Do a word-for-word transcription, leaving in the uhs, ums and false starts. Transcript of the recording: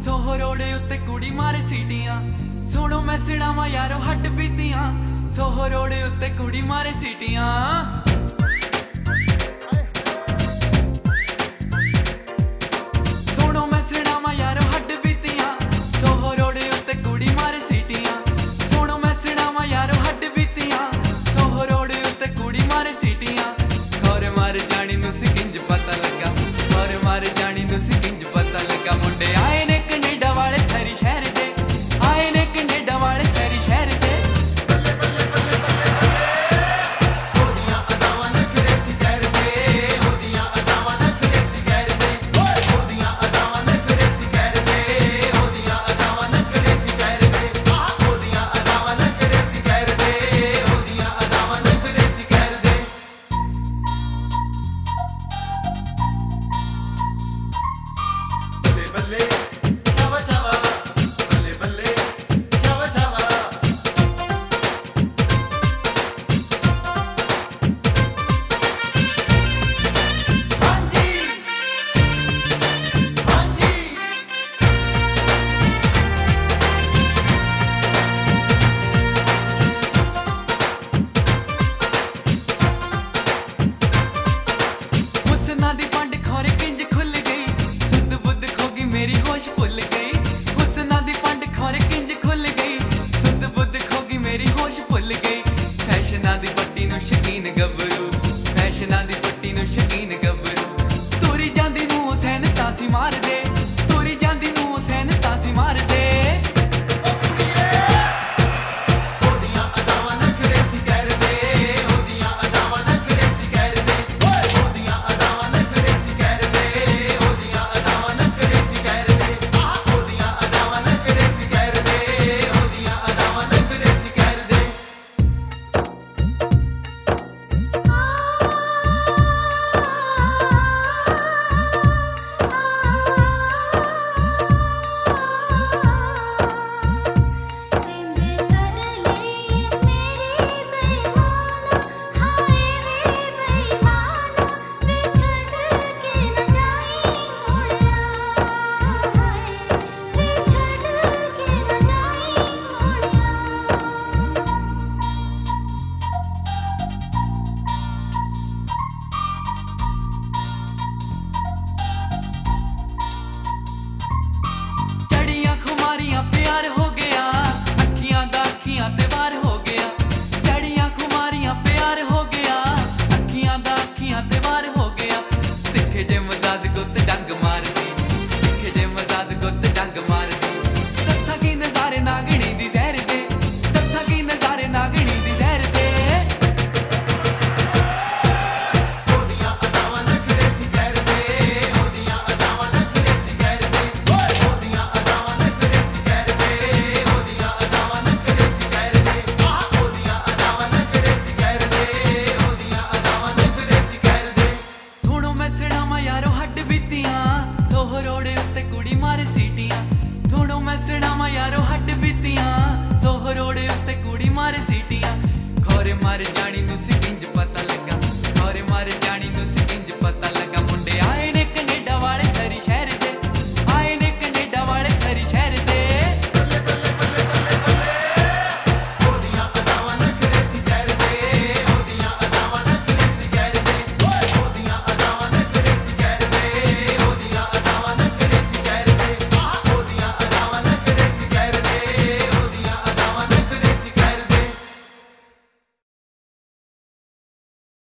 Soho रोड़े उत्ते कुड़ी मारे सीटियां सुनो मैं सुनावा यारो हट बीतियां सोहो रोड़े उत्ते कुड़ी मारे सीटियां सुनो मैं सुनावा यारो हट बीतियां सोहो रोड़े उत्ते कुड़ी मारे सीटियां सुनो मैं सुनावा यारो हट बीतियां सोहो रोड़े उत्ते कुड़ी मारे सीटियां खौर मार जानी नू सी किंज पता लगा खौर मार जानी नू सी किंज पता लगा मुंडे आए ने कनेडा वाले सारी शहर दे आए ने कनेडा वाले सारी शहर दे बल्ले बल्ले बल्ले बल्ले बल्ले होदियां अदावां नखरे सी कर दे होदियां अदावां नखरे सी कर दे होदियां अदावां नखरे सी कर दे होदियां अदावां नखरे सी कर दे होदियां अदावां नखरे सी कर दे होदियां अदावां नखरे सी कर दे बल्ले बल्ले शावा शावा बल्ले बल्ले शावा शावा हां जी हां जी हुस्ना दी पंड खौरे किंज खुल गई सुध बुध खोगी मेरी होश भुल गई हुस्ना दी पंड खौरे किंज खुल गई सुध बुध खोगी मेरी होश भुल गई फैशना दी पट्टी नु शकीन गबरू फैशना दी पट्टी नु शकीन गबरू तोरी जांदी नू हुसैन तासी मार दे तोरी जांदी नू हुसैन तासी मार दे होदियां अदावां नखरे सी कर दे होदियां अदावां नखरे सी कर दे होदियां अदावां नखरे सी कर दे होदियां अदावां नखरे सी कर दे होदियां अदावां नखरे सी कर दे होदियां अदावां नखरे सी कर दे चढ़ियां खुमारियां प्यार हो गया अखियां दा अखियां ते वार हो गया चढ़ियां खुमारियां प्यार हो गया अखियां दा अखियां ते वार हो गया दिखे जे मजाज गुत डंग मार दी दिखे जे मजाज गुत डंग मार दी दस्सां की नजारे नागणी दी जहर दे दस्सां की नजारे नागणी दी जहर दे होदियां अदावां नखरे सी कर दे होदियां अदावां नखरे सी कर दे होदियां अदावां नखरे सी कर दे होदियां अदावां नखरे सी कर दे होदियां अदावां नखरे सी कर दे होदियां अदावां नखरे सी कर दे सुनो मैं सुनावा यारो हट बीतियां सोहो रोड़े उत्ते कुड़ी मारे सीटियां सुनो मैं सुनावा यारो हट बीतियां सोहो रोड़े उत्ते कुड़ी मारे सीटियां खौरे मार जानी